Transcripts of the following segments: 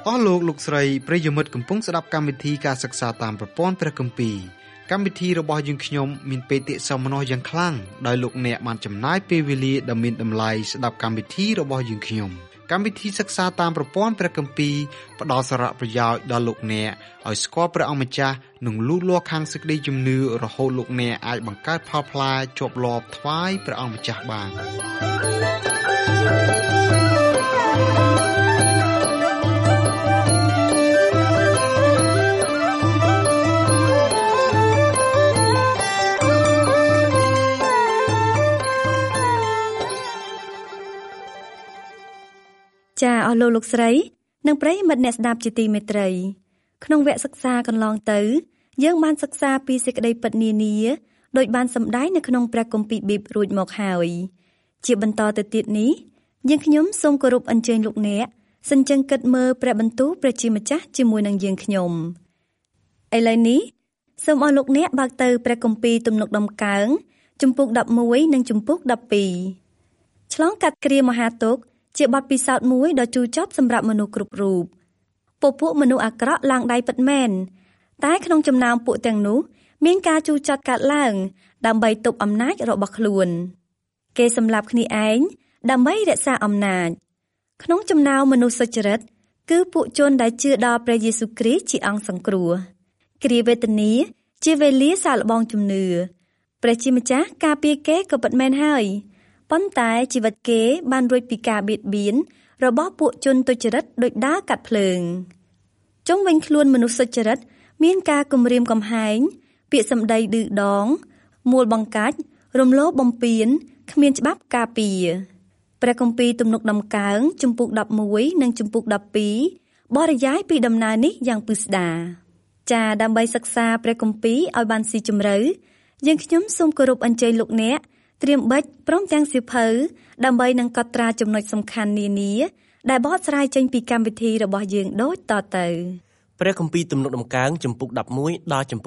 អស់លោកស្រីប្រិយមិត្តកំពុងស្ដាប់កម្មវិធីការសិក្សាតាមប្រព័ន្ធព្រះគម្ពីរកម្មវិធីរបស់យើងខ្ញុំមានបេតិសោមនស្សយ៉ាងខ្លាំងដោយលោកអ្នកបានចំណាយពេលវេលាដ៏មានតម្លៃស្ដាប់កម្មវិធីរបស់យើងខ្ញុំកម្មវិធីសិក្សាតាមប្រព័ន្ធព្រះគម្ពីរផ្ដល់សារៈប្រយោជន៍ដល់លោកអ្នកឲ្យស្គាល់ព្រះអង្គម្ចាស់និងលូតលាស់ខាងសេចក្តីជំនឿរហូតលោកអ្នកអាចបង្កើតផលផ្លែជាប់លាប់ថ្វាយព្រះអង្គម្ចាស់បានចាអស់លោកស្រីនិងប្រិយមិត្តអ្នកស្ដាប់ជាទីមេត្រីក្នុងវគ្គសិក្សាកន្លងទៅយើងបានសិក្សាពីសេចក្តីពិតនានាដោយបានសម្ដែងនៅក្នុងព្រះគម្ពីរប៊ីបរួចមកហើយជាបន្តទៅទៀតនេះយើងខ្ញុំសូមគោរពអញ្ជើញលោកអ្នកសិនចឹងគិតមើលព្រះបន្ទូលព្រះជាម្ចាស់ជាមួយនឹងយើងខ្ញុំឥឡូវនេះសូមអស់លោកអ្នកបើកទៅព្រះគម្ពីរទំនុកដំកើងជំពូក11និងជំពូក12ឆ្លងកាត់គ្រាមហាទុក្ខជាបទពិសោធន៍មួយដ៏ជូរចត់សម្រាប់មនុស្សគ្រប់រូបពួកមនុស្សអាក្រក់ឡើងដៃពិតមែនតែក្នុងចំណោមពួកទាំងនោះមានការជូរចត់កើតឡើងដើម្បីទប់អំណាចរបស់ខ្លួនគេសម្លាប់គ្នាឯងដើម្បីរក្សាអំណាចក្នុងចំណោមមនុស្សសុចរិតគឺពួកជនដែលជឿដល់ព្រះយេស៊ូវគ្រីស្ទជាអង្គសង្គ្រោះគ្រាវេទនាជាវេលាសាកល្បងជំនឿព្រះជាម្ចាស់ការពារគេក៏ពិតមែនហើយប៉ុន្តែជីវិតគេបានរួចពីការបៀតបៀនរបស់ពួកជនទុច្ចរិតដូចដើរកាត់ភ្លើងចុងវិញខ្លួនមនុស្សសុចរិតមានការគំរាមកំហែងពាក្យសម្ដីឌឺដងមួលបង្កាច់រំលោភបំពានគ្មានច្បាប់ការពារព្រះគម្ពីរទំនុកដំកើងជំពូក11និងជំពូក12បរិយាយពីដំណើរនេះយ៉ាងពិស្ដាចាដើម្បីសិក្សាព្រះគម្ពីរឲ្យបានស៊ីជម្រៅយើងខ្ញុំសូមគោរពអញ្ជើញលោកអ្នកត្រៀមបិចព្រមទាំងសៀវភៅដើម្បីនឹងកត់ត្រាចំណុចសំខាន់នានាដែលបកស្រាយចេញពីកម្មវិធីរបស់យើងដូចតទៅព្រះគម្ពីរទំនុកដំកើងជំពូក11ដល់ជំពូក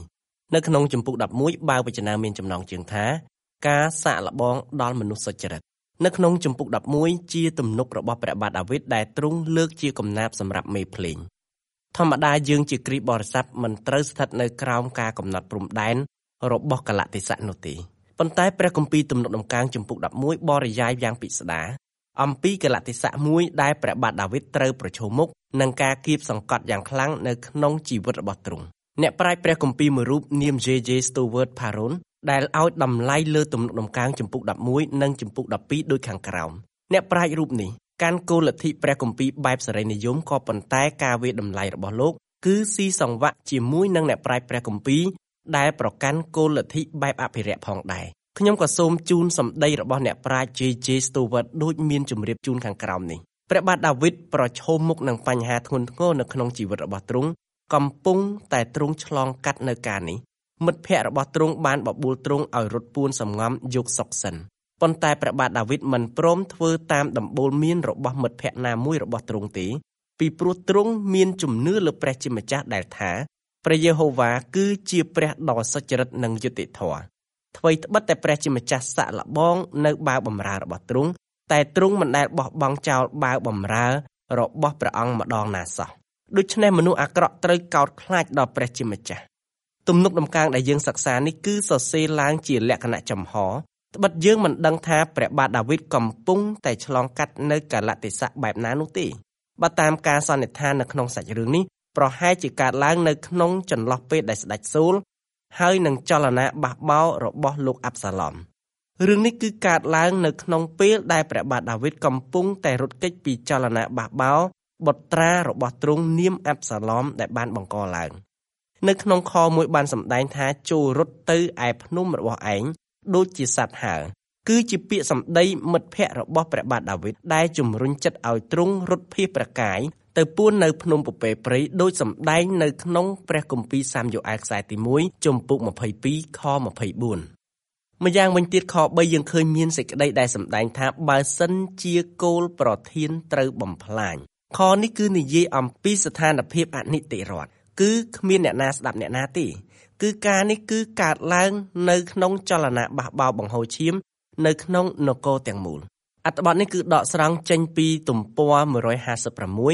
12នៅក្នុងជំពូក11បើវចនាមានចំណងជើងថាការសាកល្បងដល់មនុស្សសុចរិតនៅក្នុងជំពូក11ជាទំនុករបស់ព្រះបាទដាវីតដែលទ្រង់លើកជាកំណាព្យសម្រាប់មេភ្លេងធម្មតាយើងជាគ្រីស្ទបរិស័ទមិនត្រូវស្ថិតនៅក្រោមការកំណត់ព្រំដែនរបស់កលតិស័កនោះទេប៉ុន្តែព្រះគម្ពីរទំនុកដំកើងជំពូក11បរិយាយយ៉ាងពិស្ដារអំពីកលតិស័កមួយដែលព្រះបាទដាវីតត្រូវប្រឈមមុខនឹងការគៀបសង្កត់យ៉ាងខ្លាំងនៅក្នុងជីវិតរបស់ទ្រង់អ្នកប្រាជ្ញព្រះគម្ពីរមួយរូបនាម J.J. Stewart Parron ដែលឲ្យតម្លៃលើទំនុកដំកើងជំពូក11និងជំពូក12ដូចខាងក្រោមអ្នកប្រាជ្ញរូបនេះកាន់គោលលទ្ធិព្រះគម្ពីរបែបសេរីនិយមក៏ប៉ុន្តែការវាយតម្លៃរបស់លោកគឺស៊ីសង្វាក់ជាមួយនឹងអ្នកប្រាជ្ញព្រះគម្ពីរដែលប្រកាន់គោលលទ្ធិបែបអភិរក្សផងដែរខ្ញុំក៏សូមជូនសម្ដីរបស់អ្នកប្រាជ្ញ J.J. Stewart ដូចមានជម្រាបជូនខាងក្រោមនេះព្រះបាទដាវីតប្រឈមមុខនឹងបញ្ហាធ្ងន់ធ្ងរនៅក្នុងជីវិតរបស់ទ្រង់កំពុងតែទ្រង់ឆ្លងកាត់នៅការនេះមិត្តភ័ក្តិរបស់ទ្រង់បានបបួលទ្រង់ឲ្យរត់ពួនសំងំយកសុខសិនប៉ុន្តែព្រះបាទដាវីតមិនព្រមធ្វើតាមដំបូលមានរបស់មិត្តភ័ក្តិណាមួយរបស់ទ្រង់ទេពីព្រោះទ្រង់មានជំនឿលើព្រះជាម្ចាស់ដែលថាព្រះយេហូវ៉ាគឺជាព្រះដ៏សុចរិតនិងយុត្តិធម៌ថ្វីត្បិតតែព្រះជាម្ចាស់សាកល្បងនៅបាវបម្រើរបស់ទ្រង់តែទ្រង់មិនដែលបោះបង់ចោលបាវបម្រើរបស់ព្រះអង្គម្ដងណាសោះដូច្នេះមនុស្សអាក្រក់ត្រូវកោតខ្លាចដល់ព្រះជាម្ចាស់ទំនុកដំកើងដែលយើងសិក្សានេះគឺសរសេរឡើងជាលក្ខណៈចំហត្បិតយើងមិនដឹងថាព្រះបាទដាវីតកំពុងតែឆ្លងកាត់នៅកាលៈទេសៈបែបណានោះទេបើតាមការសន្និដ្ឋាននៅក្នុងសាច់រឿងនេះប្រហែលជាកើតឡើងនៅក្នុងចន្លោះពេលដែលស្ដេចសូលហើយនឹងចលនាបះបោររបស់លោកអាប់សាឡុមរឿងនេះគឺកើតឡើងនៅក្នុងពេលដែលព្រះបាទដាវីតកំពុងតែរត់គេចពីចលនាបះបោរបុត្រារបស់ទ្រង់នាមអាប់សាឡុមដែលបានបង្កឡើងនៅក្នុងខមួយបានសម្ដែងថាចូលរត់ទៅឯភ្នំរបស់ឯងដូចជាសត្វហើរគឺជាពាក្យសម្ដីមិត្តភ័ក្តិរបស់ព្រះបាទដាវីតដែលជំរុញចិត្តឲ្យទ្រង់រត់ភៀសព្រះកាយទៅពួននៅភ្នំពពែព្រៃដោយសម្ដែងនៅក្នុងព្រះគម្ពីរសាមយ៉ូអែលខ្សែទី1ជំពូក22ខ24ម្យ៉ាងវិញទៀតខ3យើងឃើញមានសេចក្តីដែលសម្ដែងថាបើសិនជាគោលប្រធានត្រូវបំផ្លាញខនេះគឺនិយាយអំពីស្ថានភាពអនិច្ចរដ្ឋគឺគ្មានអ្នកណាស្ដាប់អ្នកណាទេគឺការនេះគឺកើតឡើងនៅក្នុងចលនាបះបោរបង្ហូរឈាមនៅក្នុងនគរទាំងមូលអត្ថបទនេះគឺដកស្រង់ចេញពីទំព័រ156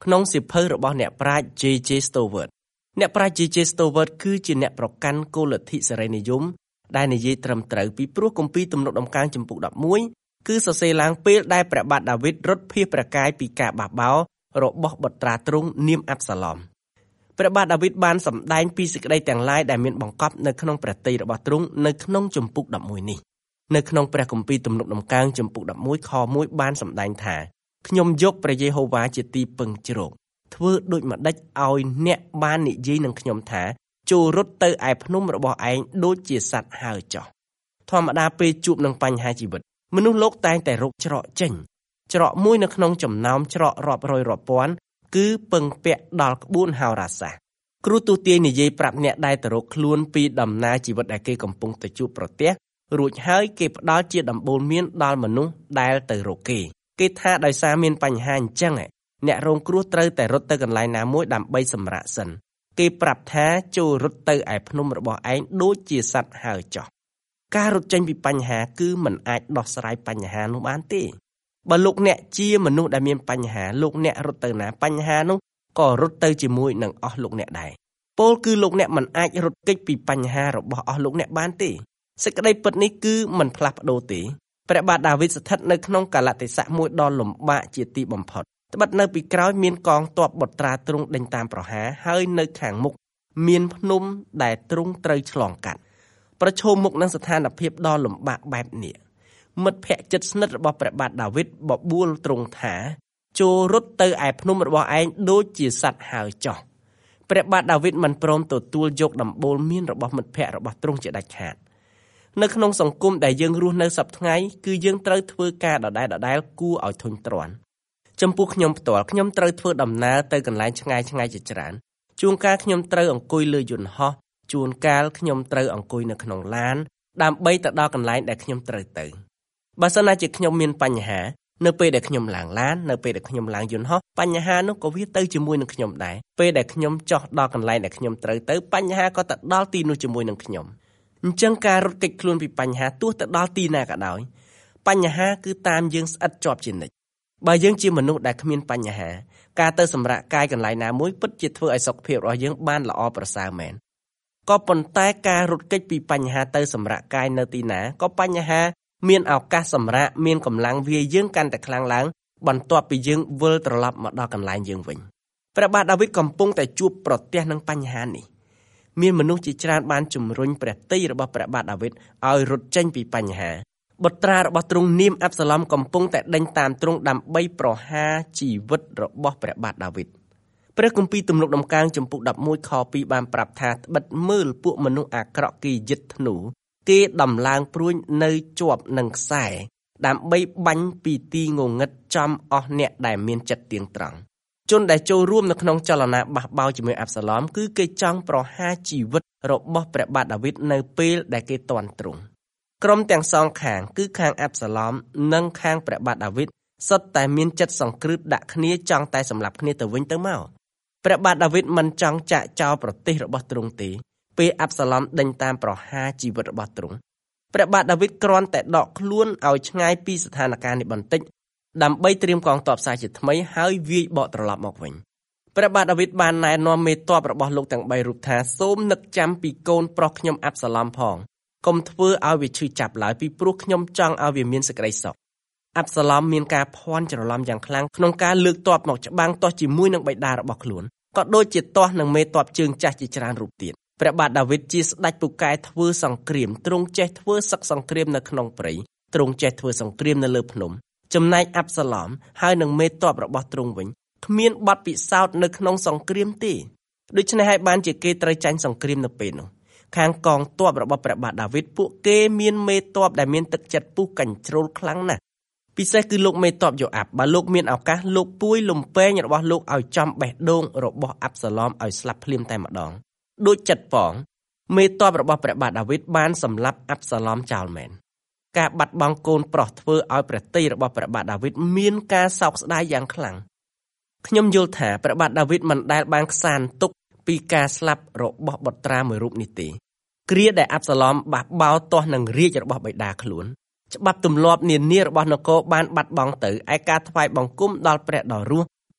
ក្នុងសៀវភៅរបស់អ្នកប្រាជ្ញ J.J. Stewart អ្នកប្រាជ្ញ J.J. Stewart គឺជាអ្នកប្រកាន់គោលលទ្ធិសេរីនិយមដែលនិយាយត្រឹមត្រូវពីព្រោះគម្ពីរទំនុកដំកើងចំពុក11គឺសរសេរឡើងពេលដែលព្រះបាទដាវីតរត់ភៀសព្រះកាយពីការបះបោររបស់បុត្រាទ្រង់នាមអាប់សាឡុមព្រះបាទដាវីតបានសម្ដែងពីសេចក្តីទាំងឡាយដែលមានបង្កប់នៅក្នុងព្រះទ័យរបស់ទ្រង់នៅក្នុងចំពុក11នេះនៅក្នុងព្រះគម្ពីរទំនុកដំកើងចំពុក11ខ1បានសម្ដែងថាខ្ញុំយកព្រះយេហូវ៉ាជាទីពឹងជ្រកធ្វើដូចម្ដេចឲ្យអ្នកបាននិយាយនឹងខ្ញុំថាចូលរត់ទៅឯភ្នំរបស់ឯងដូចជាសត្វហើរចុះធម្មតាពេលជួបនឹងបញ្ហាជីវិតមនុស្សលោកតែងតែរកច្រកចេញច្រកមួយនៅក្នុងចំណោមច្រករាប់រយរាប់ពាន់គឺពឹងពាក់ដល់ក្បួនហោរាសាស្ត្រគ្រូទូទាយនិយាយប្រាប់អ្នកដែលទៅរកខ្លួនពីដំណើរជីវិតដែលគេកំពុងទៅជួបប្រទះរួចហើយគេផ្ដល់ជាដំបូលមានដល់មនុស្សដែលទៅរកគេថាដោយសារមានបញ្ហាអញ្ចឹងអ្នករងគ្រោះត្រូវតែរត់ទៅកន្លែងណាមួយដើម្បីសម្រាកសិនគេប្រាប់ថាចូលរត់ទៅឯភ្នំរបស់ឯងដូចជាសត្វហើរចុះការរត់ចេញពីបញ្ហាគឺមិនអាចដោះស្រាយបញ្ហានោះបានទេបើលោកអ្នកជាមនុស្សដែលមានបញ្ហាលោកអ្នករត់ទៅណាបញ្ហានោះក៏រត់ទៅជាមួយនឹងអស់លោកអ្នកដែរពោលគឺលោកអ្នកមិនអាចរត់គេចពីបញ្ហារបស់អស់លោកអ្នកបានទេសេចក្តីពិតនេះគឺមិនផ្លាស់ប្ដូរទេព្រះបាទដាវីតស្ថិតនៅក្នុងកាលៈទេសៈមួយដ៏លំបាកជាទីបំផុតត្បិតនៅពីក្រោយមានកងទ័ពបុត្រាទ្រង់ដេញតាមប្រហារហើយនៅខាងមុខមានភ្នំដែលទ្រង់ត្រូវឆ្លងកាត់ប្រឈមមុខនឹងស្ថានភាពដ៏លំបាកបែបនេះមិត្តភក្តិជិតស្និទ្ធរបស់ព្រះបាទដាវីតបបួលទ្រង់ថាចូលរត់ទៅឯភ្នំរបស់ឯងដូចជាសត្វហើរចុះព្រះបាទដាវីតមិនព្រមទទួលយកដំបូលមានរបស់មិត្តភក្តិរបស់ទ្រង់ជាដាច់ខាតនៅក្នុងសង្គមដែលយើងរស់នៅសប្តាហ៍ថ្ងៃគឺយើងត្រូវធ្វើការដដែលគួរឲ្យធុញទ្រាន់ចំពោះខ្ញុំផ្ទាល់ខ្ញុំត្រូវធ្វើដំណើរទៅកន្លែងឆ្ងាយជាច្រើនជួនកាលខ្ញុំត្រូវអង្គុយលើយន្តហោះជួនកាលខ្ញុំត្រូវអង្គុយនៅក្នុងឡានដើម្បីទៅដល់កន្លែងដែលខ្ញុំត្រូវទៅបើសិនណាជាខ្ញុំមានបញ្ហានៅពេលដែលខ្ញុំឡើងឡាននៅពេលដែលខ្ញុំឡើងយន្តហោះបញ្ហានោះក៏វាទៅជាមួយនឹងខ្ញុំដែរពេលដែលខ្ញុំចុះដល់កន្លែងដែលខ្ញុំត្រូវទៅបញ្ហាក៏ទៅដល់ទីនោះជាមួយនឹងខ្ញុំអញ្ចឹងការរត់គេចខ្លួនពីបញ្ហាទោះទៅដល់ទីណាក៏ដោយបញ្ហាគឺតាមយើងស្អិតជាប់ជានិច្ចបើយើងជាមនុស្សដែលគ្មានបញ្ហាការទៅសម្រាកកាយកន្លែងណាមួយពិតជាធ្វើឲ្យសុខភាពរបស់យើងបានល្អប្រសើរមែនក៏ប៉ុន្តែការរត់គេចពីបញ្ហាទៅសម្រាកកាយនៅទីណាក៏បញ្ហាមានឱកាសសម្រាកមានកម្លាំងវាយើងកាន់តែខ្លាំងឡើងបន្ទាប់ពីយើងវិលត្រឡប់មកដល់កន្លែងយើងវិញព្រះបាទដាវីតកំពុងតែជួបប្រទះនឹងបញ្ហានេះមានមនុស្សជាច្រើនបានជំរុញព្រះទ័យរបស់ព្រះបាទដាវីតឲ្យរត់ចេញពីបញ្ហាបុត្រារបស់ទ្រង់នាមអាប់សាឡុមកំពុងតែដេញតាមទ្រង់ដើម្បីប្រហារជីវិតរបស់ព្រះបាទដាវីតព្រះគម្ពីរទំនុកដំកើងចំពុក11ខ2បានប្រាប់ថាត្បិតមើលពួកមនុស្សអាក្រក់គេយឹតធ្នូគេដំឡើងព្រួញនៅជាប់នឹងខ្សែដើម្បីបាញ់ពីទីងងឹតចំអស់អ្នកដែលមានចិត្តទៀងត្រង់ជនដែលចូលរួមនៅក្នុងចលនាបះបោរជាមួយអាប់សាឡុមគឺគេចង់ប្រហារជីវិតរបស់ព្រះបាទដាវីតនៅពេលដែលគេទាន់ទ្រង់ក្រុមទាំងសងខាងគឺខាងអាប់សាឡុមនិងខាងព្រះបាទដាវីតសុទ្ធតែមានចិត្តសង្គ្រឹះដាក់គ្នាចង់តែសម្លាប់គ្នាទៅវិញទៅមកព្រះបាទដាវីតមិនចង់ចាកចោលប្រទេសរបស់ទ្រង់ទេពេលអាប់សាឡុមដេញតាមប្រហារជីវិតរបស់ទ្រង់ព្រះបាទដាវីតគ្រាន់តែដកខ្លួនឲ្យឆ្ងាយពីស្ថានភាពនេះបន្តិចដើម្បីត្រៀមកងទ័ពសារជាថ្មីហើយវាយបកត្រឡប់មកវិញព្រះបាទដាវីតបានណែនាំមេទ័ពរបស់លោកទាំង3រូបថាសូមនឹកចាំពីកូនប្រុសខ្ញុំអាប់សាឡុមផងកុំធ្វើឲ្យវាឈឺចាប់ឡើយពីព្រោះខ្ញុំចង់ឲ្យវាមានសេចក្តីសុខអាប់សាឡុមមានការភ័ន្តច្រឡំយ៉ាងខ្លាំងក្នុងការលើកទ័ពមកច្បាំងទាស់ជាមួយនឹងបិតារបស់ខ្លួនក៏ដូចជាទាស់នឹងមេទ័ពជើងចាស់ជាច្រើនរូបទៀតព្រះបាទដាវីតជាស្ដេចពូកែធ្វើសង្គ្រាមទ្រង់ចេះធ្វើសឹកសង្គ្រាមនៅក្នុងព្រៃទ្រង់ចេះធ្វើសង្គ្រាមនៅលើភ្នំចំណែកអាប់សាឡុមហើយនឹងមេទ័ពរបស់ទ្រង់វិញគ្មានបទពិសោធន៍នៅក្នុងសង្គ្រាមទេដូច្នេះហើយបានជាគេត្រូវចាញ់សង្គ្រាមនៅពេលនោះខាងកងទ័ពរបស់ព្រះបាទដាវីតពួកគេមានមេទ័ពដែលមានទឹកចិត្តពុះកាញ់ជ្រុលខ្លាំងណាស់ពិសេសគឺលោកមេទ័ពយូអាប់បើលោកមានឱកាសលោកពួយលំពេងរបស់លោកឲ្យចំបេះដូងរបស់អាប់សាឡុមឲ្យស្លាប់ភ្លាមតែម្ដងដូចចិត្តផងមេទ័ពរបស់ព្រះបាទដាវីតបានសម្លាប់អាប់សាឡុមចោលមែនការបាត់បង់កូនប្រុសធ្វើឲ្យព្រះទ័យរបស់ព្រះបាទដាវីតមានការសោកស្ដាយយ៉ាងខ្លាំងខ្ញុំយល់ថាព្រះបាទដាវីតមិនដែលបានខ្សានទុកពីការស្លាប់របស់បុត្រាមួយរូបនេះទេគ្រាដែលអាប់សាឡុមបះបោរទាស់នឹងរាជរបស់បិតាខ្លួនច្បាប់ទម្លាប់នានារបស់នគរបានបាត់បង់ទៅឯការថ្វាយបង្គំដល់ព្រះដ៏រស់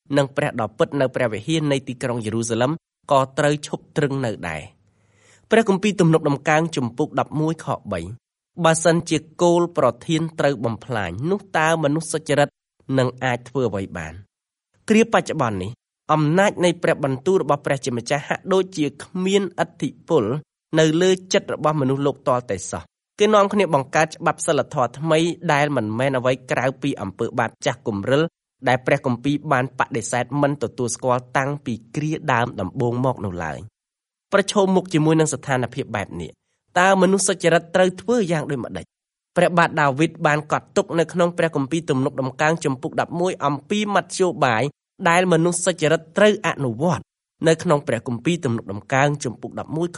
និងព្រះដ៏ពិតនៅព្រះវិហារនៃទីក្រុងយេរូសាឡឹមក៏ត្រូវឈប់ទ្រឹងនៅដែរព្រះគម្ពីរទំនុកដំកើងជំពូក11ខ3បើសិនជាគោលប្រធានត្រូវបំផ្លាញនោះតើមនុស្សសុចរិតនឹងអាចធ្វើអ្វីបានគ្រាបច្ចុប្បន្ននេះអំណាចនៃព្រះបន្ទូលរបស់ព្រះជាម្ចាស់ហាក់ដូចជាគ្មានឥទ្ធិពលនៅលើចិត្តរបស់មនុស្សលោកតលតែសោះគេនាំគ្នាបង្កើតច្បាប់សិលធម៌ថ្មីដែលមិនមែនអ្វីក្រៅពីអំពើបាបចាស់គំរិលដែលព្រះគម្ពីរបានបដិសេធមិនទទួលស្គាល់តាំងពីគ្រាដើមដំបូងមកនោះឡើយប្រឈមមុខជាមួយនឹងស្ថានភាពបែបនេះតើមនុស្សសុចរិតត្រូវធ្វើយ៉ាងដូចម្តេចព្រះបាទដាវីតបានកត់ទុកនៅក្នុងព្រះគម្ពីរទំនុកដំកើងជំពូក11អំពីមធ្យោបាយដែលមនុស្សសុចរិតត្រូវអនុវត្តនៅក្នុងព្រះគម្ពីរទំនុកដំកើងជំពូក11ខ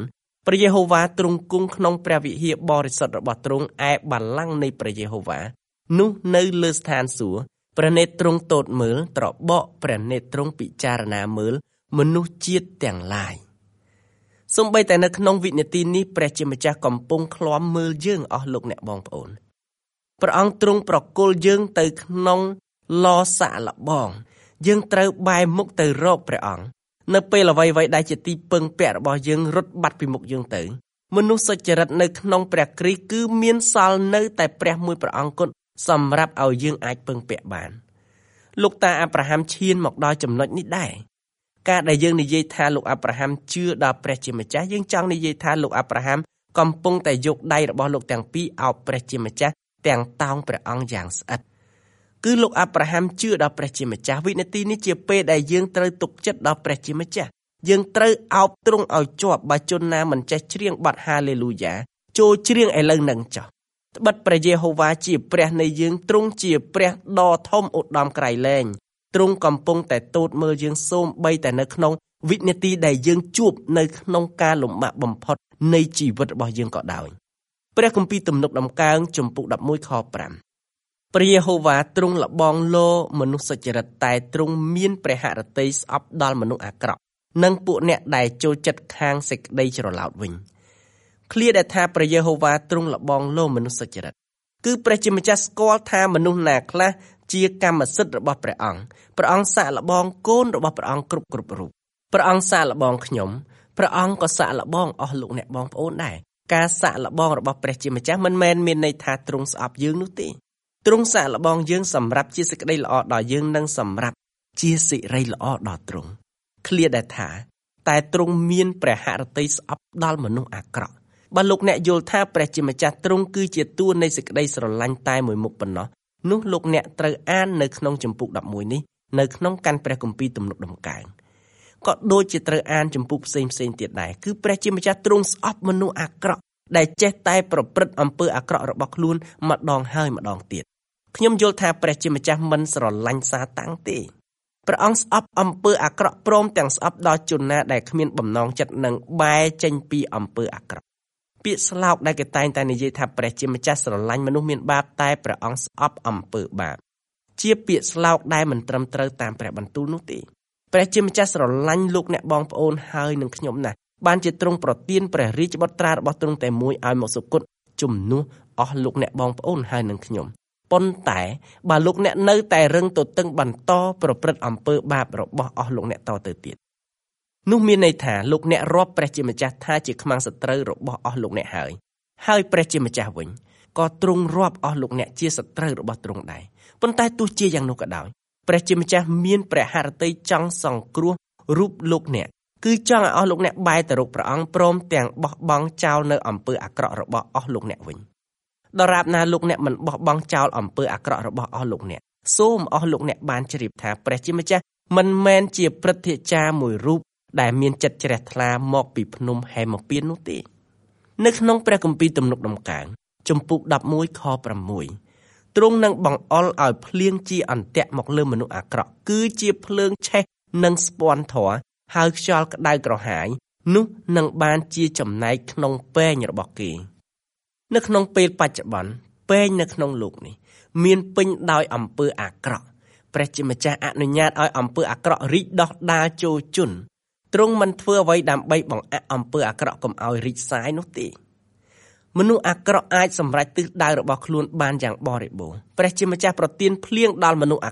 4ព្រះយេហូវ៉ាទ្រង់គង់ក្នុងព្រះវិហារបរិសុទ្ធរបស់ទ្រង់ឯបល្ល័ង្កនៃព្រះយេហូវ៉ានោះនៅលើស្ថានសួគ៌ព្រះនេត្រទ្រង់ទតមើលត្របកព្រះនេត្រទ្រង់ពិចារណាមើលមនុស្សជាតិទាំងឡាយសូម្បីតែនៅក្នុងវិនាទីនេះព្រះជាម្ចាស់កំពុងឃ្លាំមើលយើងអស់លោកអ្នកបងប្អូនព្រះអង្គទ្រង់ប្រគល់យើងទៅក្នុងឡសាកល្បងយើងត្រូវបែរមុខទៅរកព្រះអង្គនៅពេលអ្វីៗដែលជាទីពឹងពាក់របស់យើងរត់បាត់ពីមុខយើងទៅមនុស្សសុចរិតនៅក្នុងព្រះគ្រីស្ទគឺមានសល់នៅតែព្រះមួយព្រះអង្គគត់សម្រាប់ឲ្យយើងអាចពឹងពាក់បានលោកតាអាប់រ៉ាហាំឈានមកដល់ចំណុចនេះដែរការដែលយើងនិយាយថាលោកអាប់រ៉ាហាំជឿដល់ព្រះជាម្ចាស់យើងចង់និយាយថាលោកអាប់រ៉ាហាំកំពុងតែយកដៃរបស់លោកទាំងពីរអោបព្រះជាម្ចាស់ទាំងតោងព្រះអង្គយ៉ាងស្អិតគឺលោកអាប់រ៉ាហាំជឿដល់ព្រះជាម្ចាស់វិនាទីនេះជាពេលដែលយើងត្រូវទុកចិត្តដល់ព្រះជាម្ចាស់យើងត្រូវអោបទ្រង់ឲ្យជាប់បើជនណាមិនចេះច្រៀងបទហាឡេលូយ៉ាចូលច្រៀងឥឡូវនឹងចុះត្បិតព្រះយេហូវ៉ាជាព្រះនៃយើងទ្រង់ជាព្រះដ៏ធំឧត្តមក្រៃលែងទ្រង់កំពុងតែទតមើលយើងសូម្បីតែនៅក្នុងវិនាទីដែលយើងជួបនៅក្នុងការលំបាកបំផុតនៃជីវិតរបស់យើងក៏ដោយព្រះគម្ពីរទំនុកដំកើងជំពូក11ខ5ព្រះយេហូវ៉ាទ្រង់លបងលោមនុស្សសុចរិតតែទ្រង់មានព្រះហឫទ័យស្អប់ដល់មនុស្សអាក្រក់និងពួកអ្នកដែលចូលចិត្តខាងសេចក្តីច្រឡោតវិញឃ្លាដែលថាព្រះយេហូវ៉ាទ្រង់លបងលោមនុស្សសុចរិតគឺព្រះជាម្ចាស់ស្គាល់ថាមនុស្សណាខ្លះជាកម្មសិទ្ធិរបស់ព្រះអង្គព្រះអង្គសាកល្បងកូនរបស់ព្រះអង្គគ្រប់រូបព្រះអង្គសាកល្បងខ្ញុំព្រះអង្គក៏សាកល្បងអស់លោកអ្នកបងប្អូនដែរការសាកល្បងរបស់ព្រះជាម្ចាស់មិនមែនមានន័យថាទ្រង់ស្អប់យើងនោះទេទ្រង់សាកល្បងយើងសម្រាប់ជាសេចក្តីល្អដល់យើងនិងសម្រាប់ជាសិរីល្អដល់ទ្រង់ឃ្លាដែលថាតែទ្រង់មានព្រះហឫទ័យស្អប់ដល់មនុស្សអាក្រក់បើលោកអ្នកយល់ថាព្រះជាម្ចាស់ទ្រង់គឺជាតួនៃសេចក្តីស្រឡាញ់តែមួយមុខប៉ុណ្ណោះនោះលោកអ្នកត្រូវអាននៅក្នុងជំពូក11នេះនៅក្នុងកាន់ព្រះគម្ពីរទំនុកដំកើងក៏ដូចជាត្រូវអានជំពូកផ្សេងទៀតដែរគឺព្រះជាម្ចាស់ទ្រង់ស្អប់មនុស្សអាក្រក់ដែលចេះតែប្រព្រឹត្តអំពើអាក្រក់របស់ខ្លួនម្ដងហើយម្ដងទៀតខ្ញុំយល់ថាព្រះជាម្ចាស់មិនស្រឡាញ់សាតាំងទេព្រះអង្គស្អប់អំពើអាក្រក់ព្រមទាំងស្អប់ដល់ជនណាដែលគ្មានបំណងចិត្តនឹងបែរចេញពីអំពើអាក្រក់ពាក្យស្លោកដែលគេតែងតែនិយាយថាព្រះជាម្ចាស់ស្រឡាញ់មនុស្សមានបាបតែព្រះអង្គស្អប់អំពើបាបជាពាក្យស្លោកដែលមិនត្រឹមត្រូវតាមព្រះបន្ទូលនោះទេព្រះជាម្ចាស់ស្រឡាញ់លោកអ្នកបងប្អូនហើយនឹងខ្ញុំណាស់បានជាទ្រង់ប្រទានព្រះរាជបុត្រារបស់ទ្រង់តែមួយឲ្យមកសុគតជំនួសអស់លោកអ្នកបងប្អូនហើយនឹងខ្ញុំប៉ុន្តែបើលោកអ្នកនៅតែរឹងទទឹងបន្តប្រព្រឹត្តអំពើបាបរបស់អស់លោកអ្នកតទៅទៀតនោះមានន័យថាលោកអ្នករាប់ព្រះជាម្ចាស់ថាជាខ្មាំងសត្រូវរបស់អស់លោកអ្នកហើយព្រះជាម្ចាស់វិញក៏ទ្រង់រាប់អស់លោកអ្នកជាសត្រូវរបស់ទ្រង់ដែរប៉ុន្តែទោះជាយ៉ាងនោះក៏ដោយព្រះជាម្ចាស់មានព្រះហឫទ័យចង់សង្គ្រោះរូបលោកអ្នកគឺចង់ឲ្យអស់លោកអ្នកបែរទៅរកព្រះអង្គព្រមទាំងបោះបង់ចោលនៅអំពើអាក្រក់របស់អស់លោកអ្នកវិញដរាបណាលោកអ្នកមិនបោះបង់ចោលអំពើអាក្រក់របស់អស់លោកអ្នកសូមអស់លោកអ្នកបានជ្រាបថាព្រះជាម្ចាស់មិនមែនជាព្រឹទ្ធាចារ្យមួយរូបដែលមានចិត្តជ្រះថ្លាមកពីភ្នំហេមពាននោះទេនៅក្នុងព្រះគម្ពីរទំនុកដំកើងជំពូក11ខ6ទ្រង់នឹងបង្អុរឲ្យភ្លៀងជាអន្ទាក់មកលើមនុស្សអាក្រក់គឺជាភ្លើងឆេះនិងស្ពាន់ធម៌ហើយខ្យល់ក្តៅក្រហាយនោះនឹងបានជាចំណែកក្នុងពែងរបស់គេនៅក្នុងពេលបច្ចុប្បន្នពែងនៅក្នុងលោកនេះមានពេញដោយអំពើអាក្រក់ព្រះជាម្ចាស់អនុញ្ញាតឲ្យអំពើអាក្រក់រីកដុះដាលចូលជន់ទ្រង់មិនធ្វើអ្វីដើម្បីបង្អាក់អំពើអាក្រក់កុំឲ្យរីកសាយនោះទេមនុស្សអាក្រក់អាចសម្រេចទិសដៅរបស់ខ្លួនបានយ៉ាងបរិបូរណ៍ព្រះជាម្ចាស់ប្រទានភ្លៀងដល់មនុស្សអាក្រក់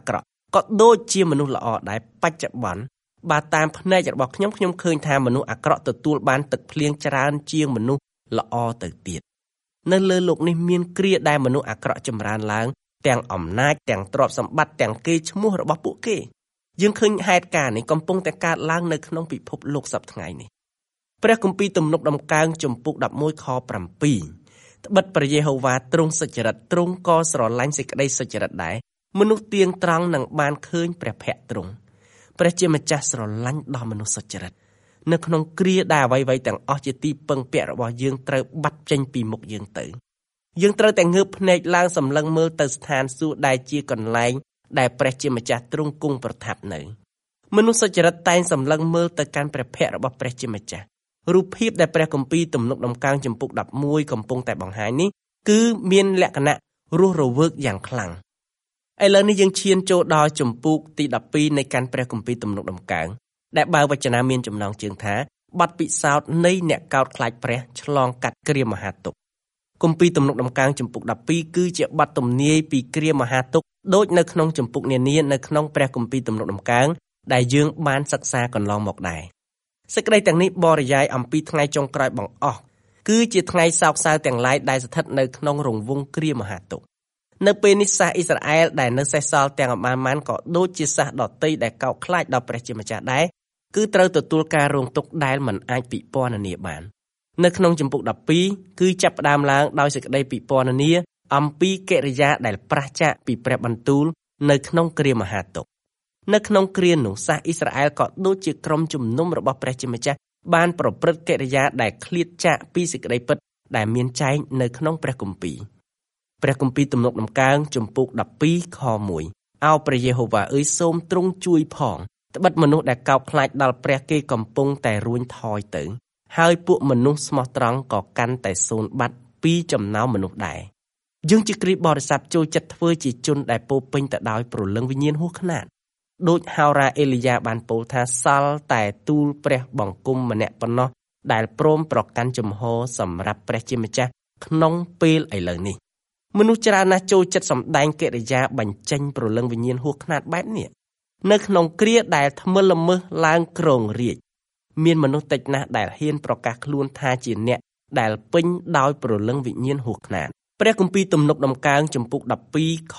ក៏ដូចជាមនុស្សល្អដែរបច្ចុប្បន្នបើតាមផ្នែករបស់ខ្ញុំឃើញថាមនុស្សអាក្រក់ទទួលបានទឹកភ្លៀងច្រើនជាងមនុស្សល្អទៅទៀតនៅលើโลกនេះមានគ្រាដែលមនុស្សអាក្រក់ចម្រើនឡើងទាំងអំណាចទាំងទ្រព្យសម្បត្តិទាំងកេរ្តិ៍ឈ្មោះរបស់ពួកគេយើងឃើញហេតុការណ៍នេះកំពុងតែកើតឡើងនៅក្នុងពិភពលោកសប្តាហ៍ថ្ងៃនេះព្រះគម្ពីរទំនុកដំកើងជំពូក11ខ7ត្បិតព្រះយេហូវ៉ាទ្រង់សុចរិតទ្រង់ក៏ស្រឡាញ់សេចក្តីសុចរិតដែរមនុស្សទៀងត្រង់នឹងបានឃើញព្រះភ័ក្ត្រទ្រង់ព្រះជាម្ចាស់ស្រឡាញ់ដល់មនុស្សសុចរិតនៅក្នុងគ្រាដែលអ្វីៗទាំងអស់ជាទីពឹងពាក់របស់យើងត្រូវបាត់ចេញពីមុខយើងទៅយើងត្រូវតែងើបភ្នែកឡើងសម្លឹងមើលទៅស្ថានសួគ៌ដែលជាកន្លែងដែលព្រះជាម្ចាស់ទ្រង់គង់ប្រថាប់នៅមនុស្សសុចរិតតែងសម្លឹងមើលទៅកាន់ព្រះភ័ក្ត្ររបស់ព្រះជាម្ចាស់រូបភាពដែលព្រះគម្ពីរទំនុកដំកើងជំពូក11កំពុងតែបង្ហាញនេះគឺមានលក្ខណៈរស់រវើកយ៉ាងខ្លាំងឥឡូវនេះយើងឈានចូលដល់ជំពូកទី12នៃកាន់ព្រះគម្ពីរទំនុកដំកើងដែលបើវចនាមានចំណងជើងថាបទពិសោធន៍នៃអ្នកកោតខ្លាចព្រះឆ្លងកាត់គ្រាមហាទុក្ខគម្ពីរទំនុកដំកើងជំពូក12គឺជាបទទំនាយពីគ្រាមហាទុក្ខដូចនៅក្នុងជំពូកនានានៅក្នុងព្រះគម្ពីរទំនុកដំកើងដែលយើងបានសិក្សាកន្លងមកដែរសេចក្តីទាំងនេះបរិយាយអំពីថ្ងៃចុងក្រោយបង្អស់គឺជាថ្ងៃសោកសៅទាំងឡាយដែលស្ថិតនៅក្នុងរង្វង់គ្រាមហាទុក្ខនៅពេលនេះសាសអ៊ីស្រាអែលដែលនៅសេសសល់ទាំងអបានក៏ដូចជាសាសដទៃដែលកោតខ្លាចដល់ព្រះជាម្ចាស់ដែរគឺត្រូវទទួលការរងទុក្ខដែលមិនអាចពិពណ៌នាបាននៅក្នុងជំពូក12គឺចាប់ផ្ដើមឡើងដោយសេចក្តីពិពណ៌នាអំពីកិរិយាដែលប្រះចាកពីព្រះបន្ទូលនៅក្នុងគ្រាមហាទុក្ខនៅក្នុងគ្រានោះសាសអ៊ីស្រាអែលក៏ដូចជាក្រុមជំនុំរបស់ព្រះជាម្ចាស់បានប្រព្រឹត្តកិរិយាដែលឃ្លាតចាកពីសេចក្តីពិតដែលមានចែងនៅក្នុងព្រះគម្ពីរទំនុកដំកើងជំពូក12ខ1អោព្រះយេហូវ៉ាអើយសូមទ្រង់ជួយផងត្បិតមនុស្សដែលកោតខ្លាចដល់ព្រះគេកំពុងតែរួញថយទៅហើយពួកមនុស្សស្មោះត្រង់ក៏កាន់តែសូន្យបាត់ពីចំណោមមនុស្សដែរយើងជាគ្រីស្ទបរិស័ទចូលចិត្តធ្វើជាជនដែលពោពេញទៅដោយព្រលឹងវិញ្ញាណហួសខ្នាតដូចហោរាអេលីយ៉ាបានពោលថាសល់តែទូលព្រះបង្គំម្នាក់ប៉ុណ្ណោះដែលព្រមប្រកាន់ជំហរសម្រាប់ព្រះជាម្ចាស់ក្នុងពេលឥឡូវនេះមនុស្សច្រើនណាស់ចូលចិត្តសម្ដែងកិរិយាបញ្ចេញព្រលឹងវិញ្ញាណហួសខ្នាតបែបនេះនៅក្នុងគ្រាដែលថ្មិលល្មើសឡើងគ្រងរាជ្យមានមនុស្សតិចណាស់ដែលហ៊ានប្រកាសខ្លួនថាជាអ្នកដែលពេញដោយព្រលឹងវិញ្ញាណហួសខ្នាតព្រះគម្ពីរទំនុកដំកើងជំពូក12ខ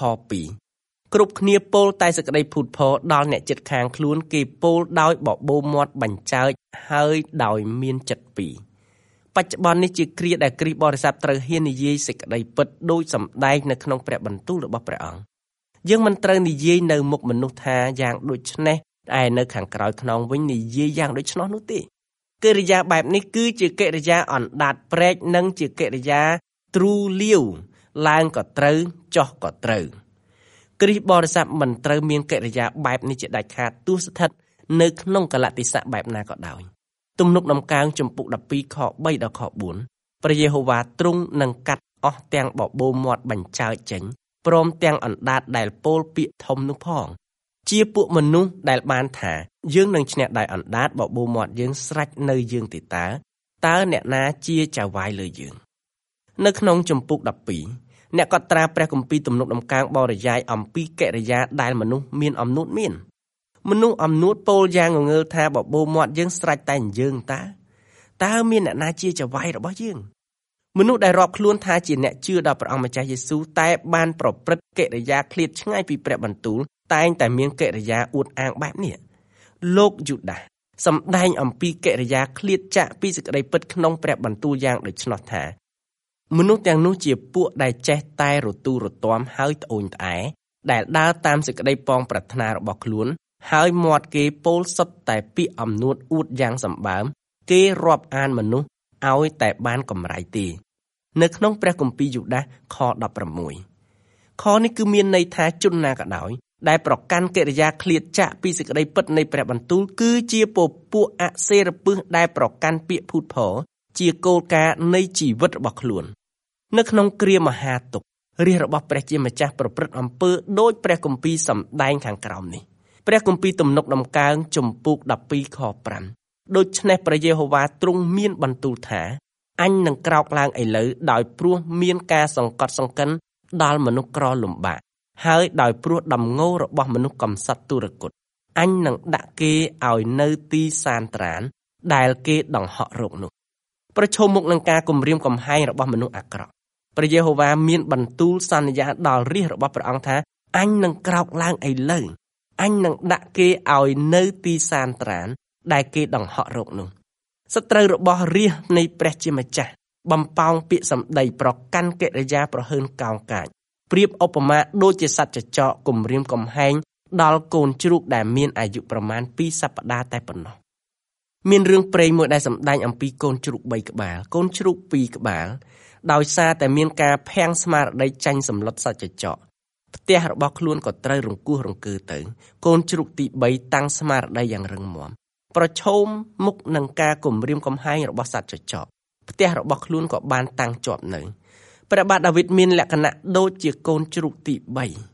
2គ្រប់គ្នាពោលតែសេចក្តីភូតភរដល់អ្នកជិតខាងខ្លួនគេពោលដោយបបោមាត់បញ្ចើចហើយដោយមានចិត្តពីរបច្ចុប្បន្ននេះជាគ្រាដែលគ្រីស្ទបរិស័ទត្រូវហ៊ាននិយាយសេចក្តីពិតដូចសម្ដែងនៅក្នុងព្រះបន្ទូលរបស់ព្រះអង្គយើងមិនត្រូវនិយាយនៅមុខមនុស្សថាយ៉ាងដូចនេះឯនៅខាងក្រោយខ្នងវិញនិយាយយ៉ាងដូច្នោះនោះទេកិរិយាបែបនេះគឺជាកិរិយាអណ្ដាតព្រែកនិងជាកិរិយាទ្រូលាវឡើងក៏ត្រូវចុះក៏ត្រូវគ្រីស្ទបរិស័ទមិនត្រូវមានកិរិយាបែបនេះជាដាច់ខាតទោះស្ថិតនៅក្នុងកលតិស័កបែបណាក៏ដោយទំនុកដំកើងជំពូក12ខ3ដល់ខ4ព្រះយេហូវ៉ាទ្រង់នឹងកាត់អស់ទាំងបបោមាត់បញ្ចើចចេញព្រមទាំងអណ្ដាតដែលពោលពាក្យធំនោះផងជាពួកមនុស្សដែលបានថាយើងនឹងឈ្នះដោយអណ្ដាតបបោមាត់យើងស្រេចនៅយើងទេតើអ្នកណាជាចៅវាយលើយើងនៅក្នុងជំពូក12អ្នកកត់ត្រាព្រះគម្ពីរទំនុកដំកើងបរិយាយអំពីកិរិយាដែលមនុស្សមានអំនួតមានមនុស្សអំនួតពោលយ៉ាងងងើថាបបោមាត់យើងស្រេចតែយើងតើមានអ្នកណាជាចៅវាយរបស់យើងមនុស្សដែលរាប់ខ្លួនថាជាអ្នកជឿដល់ព្រះអង្គម្ចាស់យេស៊ូវតែបានប្រព្រឹត្តកិរិយាឃ្លាតឆ្ងាយពីព្រះបន្ទូលតែងតែមានកិរិយាអួតអាងបែបនេះលោកយូដាសសម្ដែងអំពីកិរិយាឃ្លាតចាកពីសេចក្តីពិតក្នុងព្រះបន្ទូលយ៉ាងដូច្នោះថាមនុស្សទាំងនោះជាពួកដែលចេះតែរទូរទាំហើយត្អូញត្អែដែលដើរតាមសេចក្តីប៉ងប្រាថ្នារបស់ខ្លួនហើយមាត់គេពោលសុទ្ធតែពាក្យអំនួតអួតយ៉ាងសម្បើមគេរាប់អានមនុស្សឲ្យតែបានកម្រៃទេនៅក្នុងព្រះគម្ពីរយូដាសខ16ខនេះគឺមានន័យថាជនណាក៏ដោយដែលប្រកាន់កិរិយាឃ្លាតចាកពីសេចក្តីពិតនៃព្រះបន្ទូលគឺជាពពួកអសេរពឹសដែលប្រកាន់ពាក្យភូតភរជាគោលការណ៍នៃជីវិតរបស់ខ្លួននៅក្នុងគ្រាមហាទុក្ខរាជរបស់ព្រះជាម្ចាស់ប្រព្រឹត្តអំពើដោយព្រះគម្ពីរសម្ដែងខាងក្រោមនេះព្រះគម្ពីរទំនុកដំកើងជំពូក12ខ5ដូច្នេះព្រះយេហូវ៉ាទ្រង់មានបន្ទូលថាអញនឹងក្រោកឡើងឥឡូវដោយព្រោះមានការសង្កត់សង្កិនដល់មនុស្សក្រលំបាកហើយដោយព្រោះដំងោរបស់មនុស្សកំសត់ទុរគតអញនឹងដាក់គេឲ្យនៅទីសានត្រានដែលគេដង្ហក់រកនោះប្រឈមមុខនឹងការគំរាមកំហែងរបស់មនុស្សអាក្រក់ព្រះយេហូវ៉ាមានបន្ទូលសន្យាដល់រាជរបស់ព្រះអង្គថាអញនឹងក្រោកឡើងឥឡូវអញនឹងដាក់គេឲ្យនៅទីសានត្រានដែលគេដង្ហក់រកនោះសត្រូវរបស់រាជនៃព្រះជាម្ចាស់បំប៉ោងពាក្យសម្ដីប្រកាន់កិរិយាប្រហើនកោងកាចប្រៀបឧបមាដូចជាសត្វចចកគំរាមកំហែងដល់កូនជ្រូកដែលមានអាយុប្រមាណ2សប្តាហ៍តែប៉ុណ្ណោះមានរឿងព្រេងមួយដែលសម្ដែងអំពីកូនជ្រូក3ក្បាលកូនជ្រូក2ក្បាលដោយសារតែមានការភាំងស្មារតីចាញ់សម្លុតសត្វចចកផ្ទះរបស់ខ្លួនក៏ត្រូវរង្គោះរង្គើទៅកូនជ្រូកទី3តាំងស្មារតីយ៉ាងរឹងមាំប្រឈមមុខនឹងការគំរាមកំហែងរបស់សត្វចចកផ្ទះរបស់ខ្លួនក៏បានតាំងជាប់នៅព្រះបាទដាវីតមានលក្ខណៈដូចជាកូនជ្រូកទី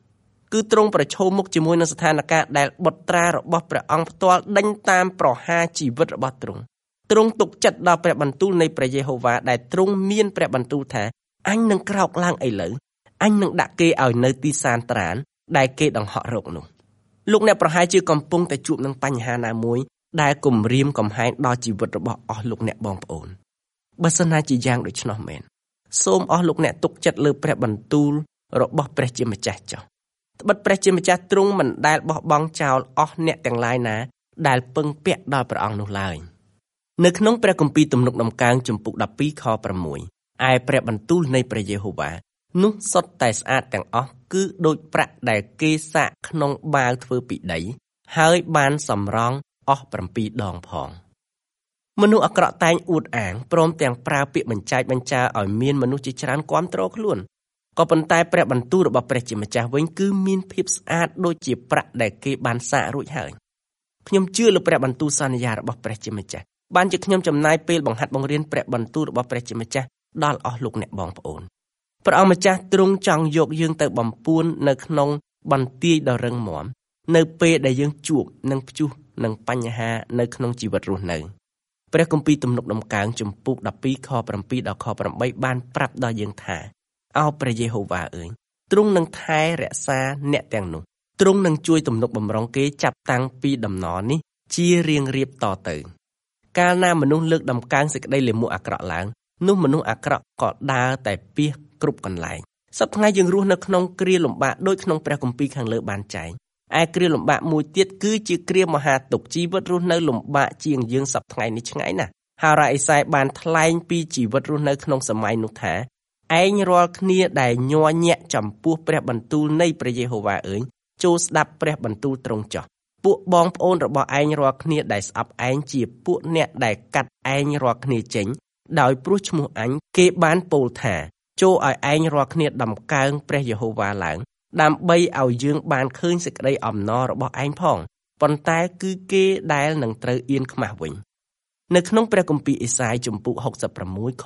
3គឺទ្រង់ប្រឈមមុខជាមួយនឹងស្ថានភាពដែលបុត្រារបស់ព្រះអង្គផ្ទាល់ដេញតាមប្រហារជីវិតរបស់ទ្រង់ទុកចិត្តដល់ព្រះបន្ទូលនៃព្រះយេហូវ៉ាដែលទ្រង់មានព្រះបន្ទូលថាអញនឹងក្រោកឡើងឥឡូវអញនឹងដាក់គេឲ្យនៅទីសានត្រានដែលគេដង្ហក់រកនោះលោកអ្នកប្រហែលជាកំពុងតែជួបនឹងបញ្ហាណាមួយដែលគំរាមកំហែងដល់ជីវិតរបស់អស់លោកអ្នកបងប្អូនបើសិនណាជាយ៉ាងដូច្នោះមែនសូមអស់លោកអ្នកទុកចិត្តលើព្រះបន្ទូលរបស់ព្រះជាម្ចាស់ចុះត្បិតព្រះជាម្ចាស់ទ្រង់មិនដែលបោះបង់ចោលអស់អ្នកទាំងឡាយណាដែលពឹងពាក់ដល់ព្រះអង្គនោះឡើយនៅក្នុងព្រះគម្ពីរទំនុកដំកើងជំពូក12ខ6ឯព្រះបន្ទូលនៃព្រះយេហូវ៉ានោះសុទ្ធតែស្អាតទាំងអស់គឺដូចប្រាក់ដែលគេសាកក្នុងបាវធ្វើពីដីហើយបានសម្រង់អស់7ដងផងមនុស្សអាក្រក់តែងអួតអាងព្រមទាំងប្រើពាក្យបញ្ចែកបញ្ចាឲ្យមានមនុស្សជាច្រើនគាំទ្រខ្លួនក៏ប៉ុន្តែព្រះបន្ទូលរបស់ព្រះជាម្ចាស់វិញគឺមានភាពស្អាតដូចជាប្រាក់ដែលគេបានសាករួចហើយខ្ញុំជឿលើព្រះបន្ទូលសន្យារបស់ព្រះជាម្ចាស់បានជាខ្ញុំចំណាយពេលបង្ហាត់បង្រៀនព្រះបន្ទូលរបស់ព្រះជាម្ចាស់ដល់អស់លោកអ្នកបងប្អូនព្រះអង្គម្ចាស់ទ្រង់ចង់យកយើងទៅបំពួននៅក្នុងបន្ទាយដ៏រឹងមាំនៅពេលដែលយើងជួបនឹងព្យុះនិងបញ្ហានៅក្នុងជីវិតរស់នៅព្រះគម្ពីរទំនុកដំកើងជំពូក12ខ7ដល់ខ8បានប្រាប់ដល់យើងថាអោព្រះយេហូវ៉ាអើយទ្រង់នឹងថែរក្សាអ្នកទាំងនោះទ្រង់នឹងជួយទំនុកបំរុងគេចាប់តាំងពីដំណរនេះជារៀងរៀបតទៅកាលណាមនុស្សលើកដំកើងសេចក្តីលាមកអាក្រក់ឡើងនោះមនុស្សអាក្រក់ក៏ដើរតែពាសគ្រប់កន្លែងសប្តាហ៍ថ្ងៃយើងរស់នៅក្នុងគ្រាលំបាកដូចក្នុងព្រះគម្ពីរខាងលើបានចែងឯគ្រាលំបាកមួយទៀតគឺជាគ្រាមហាទុក្ខជីវិតរស់នៅលំបាកជាងយើងសប្តាហ៍ថ្ងៃនេះឆ្ងាយណាស់ហើយរ៉ាអេសាយបានថ្លែងពីជីវិតរស់នៅក្នុងសម័យនោះថាឯងរាល់គ្នាដែលញ័រញាក់ចំពោះព្រះបន្ទូលនៃព្រះយេហូវ៉ាអើយចូលស្ដាប់ព្រះបន្ទូលទ្រង់ចុះពួកបងប្អូនរបស់ឯងរាល់គ្នាដែលស្អប់ឯងជាពួកអ្នកដែលកាត់ឯងរាល់គ្នាចេញដោយព្រោះឈ្មោះអញគេបានពោលថាចូលឲ្យឯងរាល់គ្នាដំកើងព្រះយេហូវ៉ាឡើងដើម្បីឲ្យយើងបានឃើញសេចក្តីអំណររបស់ឯងផងប៉ុន្តែគឺគេដែលនឹងត្រូវអៀនខ្មាស់វិញនៅក្នុងព្រះគម្ពីរអេសាយជំពូក66ខ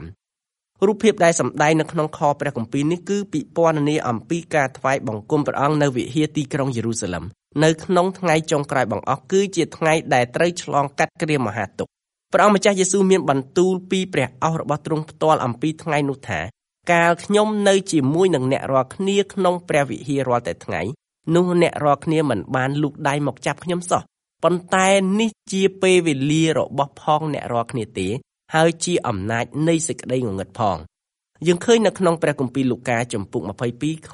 5រូបភាពដែលសម្ដែងនៅក្នុងខព្រះគម្ពីរនេះគឺពិពណ៌នាអំពីការថ្វាយបង្គំព្រះអង្គនៅវិហារទីក្រុងយេរូសាឡិមនៅក្នុងថ្ងៃចុងក្រោយបង្អស់គឺជាថ្ងៃដែលត្រូវឆ្លងកាត់គ្រាមហាទុក្ខព្រះអង្គម្ចាស់យេស៊ូវមានបន្ទូលពីព្រះអស់របស់ទ្រង់ផ្ទាល់អំពីថ្ងៃនោះថាកាលខ្ញុំនៅជាមួយនឹងអ្នករាល់គ្នាក្នុងព្រះវិហាររាល់តែថ្ងៃនោះអ្នករាល់គ្នាមិនបានលូកដៃមកចាប់ខ្ញុំសោះប៉ុន្តែនេះជាពេលវេលារបស់ផងអ្នករាល់គ្នាទេហើយជាអំណាចនៃសេចក្តីងងឹតផងយើងឃើញនៅក្នុងព្រះគម្ពីរលូកាជំពូក22ខ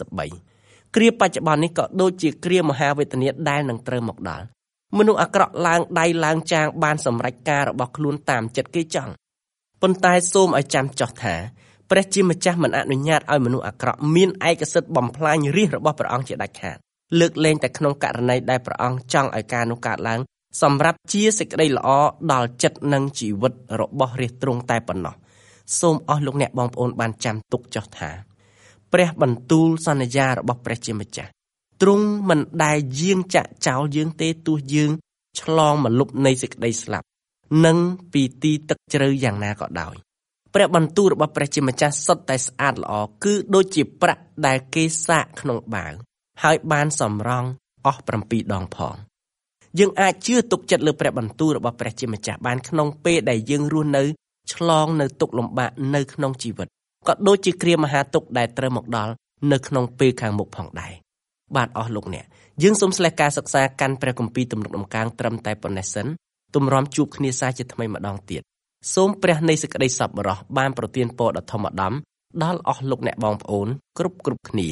53គ្រាបច្ចុប្បន្ននេះក៏ដូចជាគ្រាមហាវេទនាដែលនឹងត្រូវមកដល់មនុស្សអាក្រក់ឡើងដៃឡើងចាងបានសម្រេចការរបស់ខ្លួនតាមចិត្តគេចង់ប៉ុន្តែសូមឲ្យចាំចោះថាព្រះជាម្ចាស់មិនអនុញ្ញាតឲ្យមនុស្សអាក្រក់មានឯកសិទ្ធិបំផ្លាញរាជរបស់ព្រះអង្គជាដាច់ខាតលើកលែងតែក្នុងករណីដែលព្រះអង្គចង់ឲ្យការនោះកើតឡើងសម្រាប់ជាសេចក្តីល្អដល់ចិត្តនិងជីវិតរបស់រាជទ្រង់តែប៉ុណ្ណោះសូមអស់លោកអ្នកបងប្អូនបានចាំទុកចុះថាព្រះបន្ទូលសន្យារបស់ព្រះជាម្ចាស់ទ្រង់មិនដែលយាងចាក់ចោលយើងទេទោះយើងឆ្លងម្លប់នៃសេចក្តីស្លាប់និងពីទីទឹកជ្រៅយ៉ាងណាក៏ដោយព្រះបន្ទូលរបស់ព្រះជាម្ចាស់សុទ្ធតែស្អាតល្អគឺដូចជាប្រាក់ដែលគេសាកក្នុងបាវហើយបានសម្រង់អស់7ដងផងយើងអាចជឿទុកចិត្តលើព្រះបន្ទូលរបស់ព្រះជាម្ចាស់បានក្នុងពេលដែលយើងរស់នៅឆ្លងនៅទុក្ខលំបាកនៅក្នុងជីវិតក៏ដូចជាគ្រាមហាទុក្ខដែលត្រូវមកដល់នៅក្នុងពេលខាងមុខផងដែរបាទអស់លោកអ្នកយើងសូមស្លេះការសិក្សាកាន់ព្រះគម្ពីរទំនុកដំកើងត្រឹមតែប៉ុណ្ណេះសិនទម្រាំជួបគ្នាសាជាថ្មីម្ដងទៀតសូមព្រះនៃសេចក្តីសប្បុរសបានប្រទានពរដ៏ធម្មតាដល់អស់លោកអ្នកបងប្អូនគ្រប់គ្នា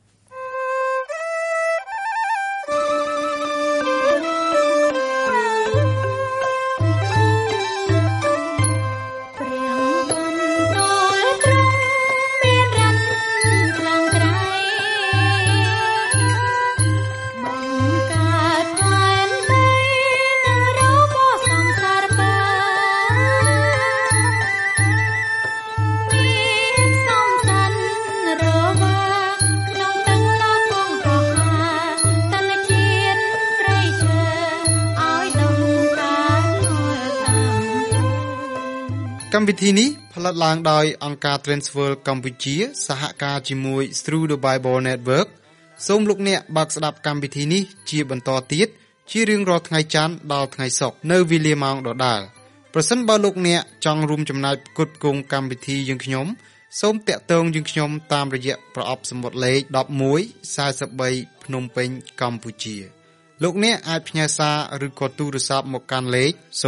កម្មវិធីនេះផលិតឡើងដោយអង្គការ Transworld កម្ពុជាសហការជាមួយ Through the Bible Network សូមលោកអ្នកបើកស្ដាប់កម្មវិធីនេះជាបន្តទៀតជារៀងរាល់ថ្ងៃច័ន្ទដល់ថ្ងៃសុក្រនៅវេលាម៉ោងដដែលប្រសិនបើលោកអ្នកចង់រួមចំណែកផ្គត់ផ្គង់កម្មវិធីយើងខ្ញុំសូមតាក់ទងយើងខ្ញុំតាមរយៈប្រអប់សំបុត្រលេខ1143ភ្នំពេញកម្ពុជាលោកអ្នកអាចផ្ញើសារឬក៏ទូរស័ព្ទមកកាន់លេខ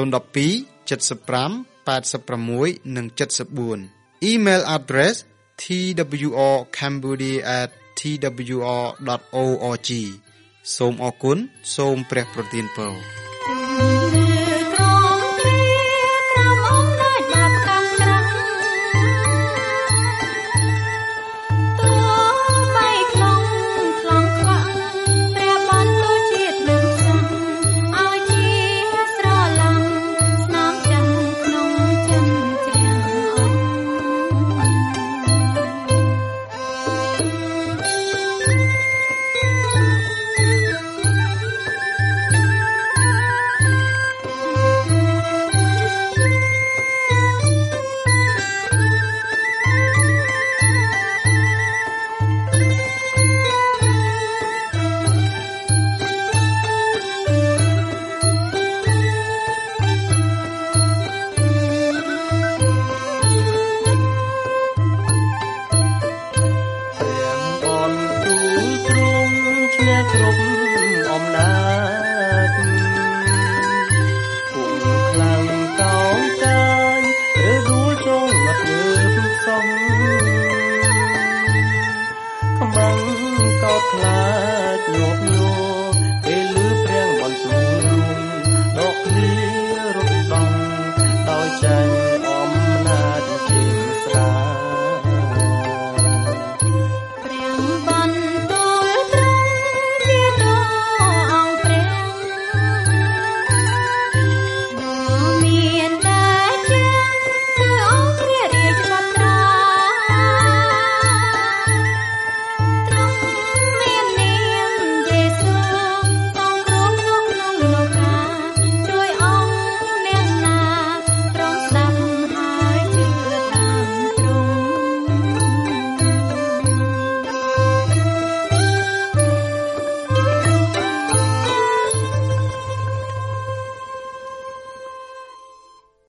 012 75 86 និង 74 Email address twrcambodia@twr.org សូមអរគុណសូមព្រះប្រទានពរ